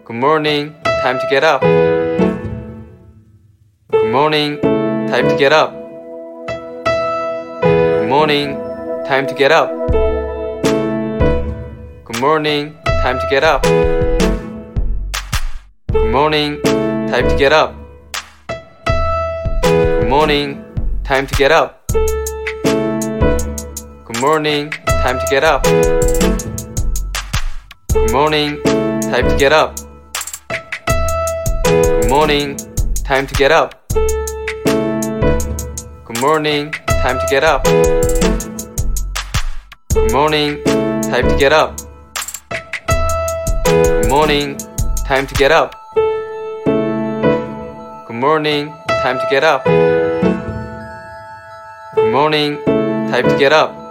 Good morning, time to get up. Good morning, time to get up. Good morning, time to get up. Good morning, time to get up. Good morning, time to get up. Good morning, time to get up. Good morning, time to get up. Good morning, time to get up. Good morning, time to get up. Good morning, time to get up. Good morning, time to get up. Good morning, time to get up. Good morning, time to get up. Good morning, time to get up.